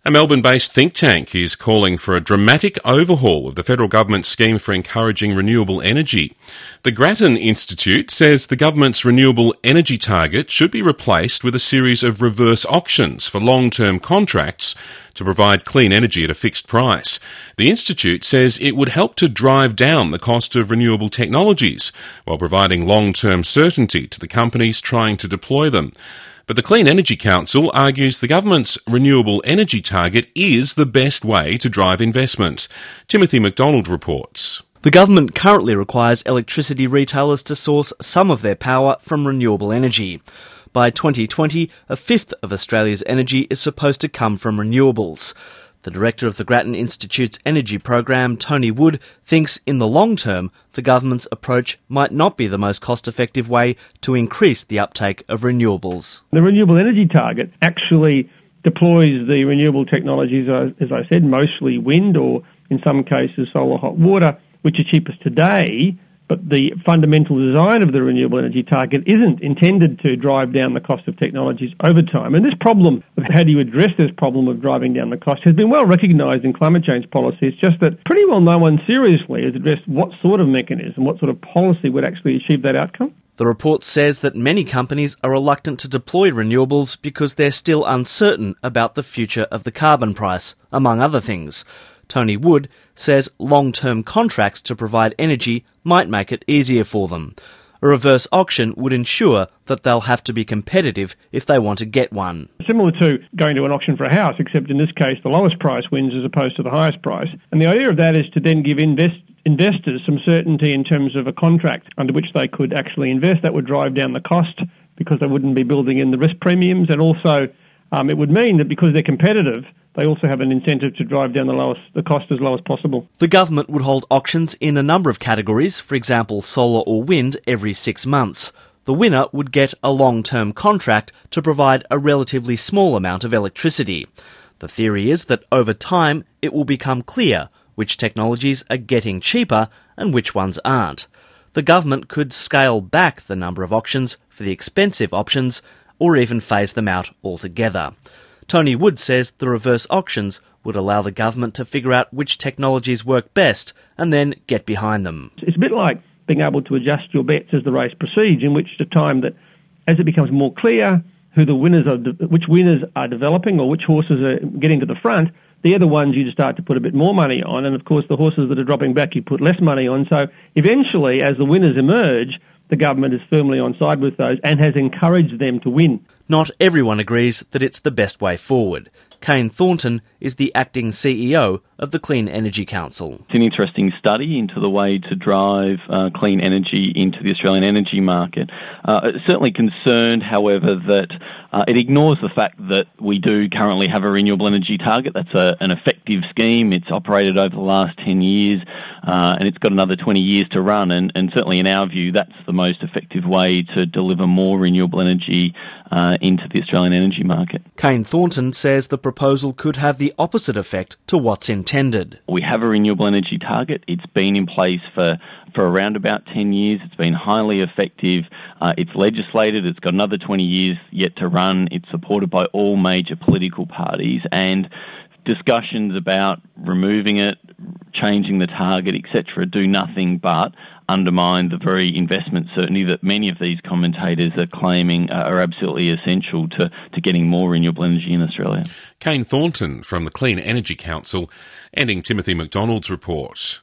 A Melbourne-based think tank is calling for a dramatic overhaul of the federal government's scheme for encouraging renewable energy. The Grattan Institute says the government's renewable energy target should be replaced with a series of reverse auctions for long-term contracts to provide clean energy at a fixed price. The Institute says it would help to drive down the cost of renewable technologies while providing long-term certainty to the companies trying to deploy them. But the Clean Energy Council argues the government's renewable energy target is the best way to drive investment. Timothy McDonald reports. The government currently requires electricity retailers to source some of their power from renewable energy. By 2020, a fifth of Australia's energy is supposed to come from renewables. The director of the Grattan Institute's energy program, Tony Wood, thinks in the long term the government's approach might not be the most cost-effective way to increase the uptake of renewables. The renewable energy target actually deploys the renewable technologies, as I said, mostly wind or in some cases solar hot water, which are cheapest today. But the fundamental design of the renewable energy target isn't intended to drive down the cost of technologies over time. And this problem of how do you address this problem of driving down the cost has been well recognised in climate change policy. It's just that pretty well no one seriously has addressed what sort of mechanism, what sort of policy would actually achieve that outcome. The report says that many companies are reluctant to deploy renewables because they're still uncertain about the future of the carbon price, among other things. Tony Wood says long-term contracts to provide energy might make it easier for them. A reverse auction would ensure that they'll have to be competitive if they want to get one. Similar to going to an auction for a house, except in this case the lowest price wins as opposed to the highest price. And the idea of that is to then give investors some certainty in terms of a contract under which they could actually invest. That would drive down the cost because they wouldn't be building in the risk premiums, and also it would mean that because they're competitive, they also have an incentive to drive down the cost as low as possible. The government would hold auctions in a number of categories, for example solar or wind, every 6 months. The winner would get a long-term contract to provide a relatively small amount of electricity. The theory is that over time it will become clear which technologies are getting cheaper and which ones aren't. The government could scale back the number of auctions for the expensive options or even phase them out altogether. Tony Wood says the reverse auctions would allow the government to figure out which technologies work best and then get behind them. It's a bit like being able to adjust your bets as the race proceeds, in which the time that as it becomes more clear who the winners are, which winners are developing or which horses are getting to the front, they're the ones you start to put a bit more money on, and of course the horses that are dropping back you put less money on. So eventually, as the winners emerge, the government is firmly on side with those and has encouraged them to win. Not everyone agrees that it's the best way forward. Kane Thornton is the acting CEO of the Clean Energy Council. It's an interesting study into the way to drive clean energy into the Australian energy market. Certainly concerned, however, that it ignores the fact that we do currently have a renewable energy target. That's an effective scheme. It's operated over the last 10 years and it's got another 20 years to run. And certainly in our view, that's the most effective way to deliver more renewable energy into the Australian energy market. Kane Thornton says the proposal could have the opposite effect to what's intended. We have a renewable energy target. It's been in place for around about 10 years. It's been highly effective. It's legislated. It's got another 20 years yet to run. It's supported by all major political parties, and discussions about removing it, changing the target, etc., do nothing but undermine the very investment certainty that many of these commentators are claiming are absolutely essential to getting more renewable energy in Australia. Kane Thornton from the Clean Energy Council, ending Timothy McDonald's report.